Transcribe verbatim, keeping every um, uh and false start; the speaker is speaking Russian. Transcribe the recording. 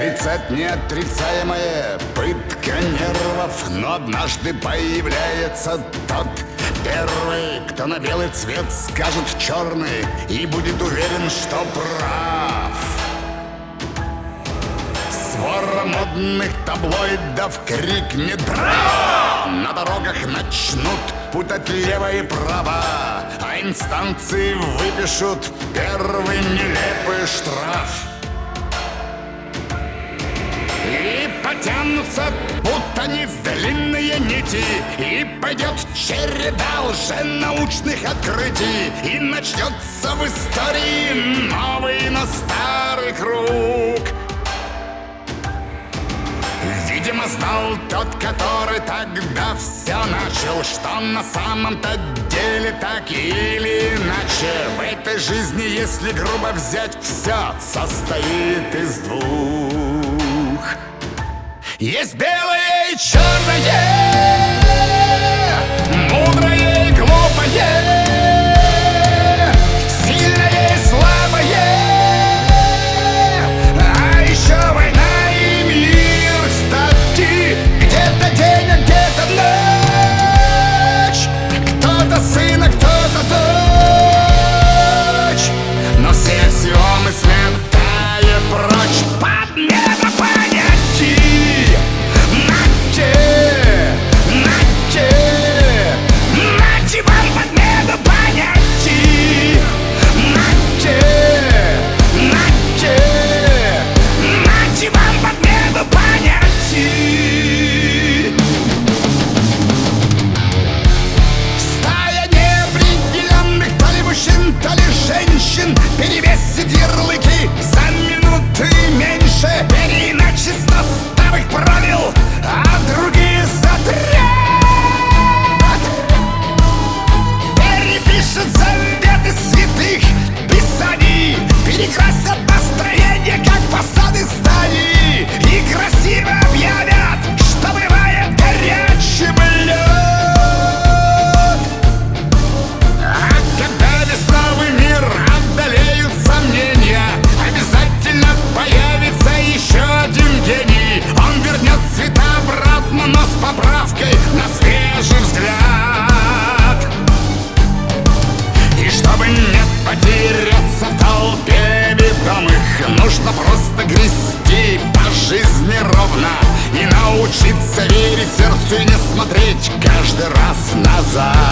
Тридцать неотрицаемая пытка нервов, но однажды появляется тот первый, кто на белый цвет скажет черный и будет уверен, что прав. Свора модных таблоидов крикнет «Браво!» На дорогах начнут путать лево и право, а инстанции выпишут первый нелепый штраф. И потянутся путаниц длинные нити, и пойдет череда лженаучных открытий, и начнется в истории новый, но старый круг. Видимо, знал тот, который тогда все начал, что на самом-то деле так или иначе в этой жизни, если грубо взять, все состоит из двух. Есть белое и черное, мудрое и глупое, сильное и слабое, а еще война и мир, кстати, где-то день, а где-то ночь, кто-то сын, а кто-то дочь, но все аксиомы сметает прочь подмена понятий. Перевесит ярлыки за минуты меньше, переиначество старых правил, а другие затрят. Перепишет заветы святых писаний, перекрасят настроение, как фасады зданий, и красиво объявят, что бывает горячим лед. А когда весновый мир одолеют сомнения, обязательно появится еще один гений. Он вернет цвета обратно, но с поправкой на свежий взгляд. И чтобы не потеряться в толпе ведомых, нужно просто грести по жизни ровно и научиться верить сердцу и не смотреть каждый раз назад.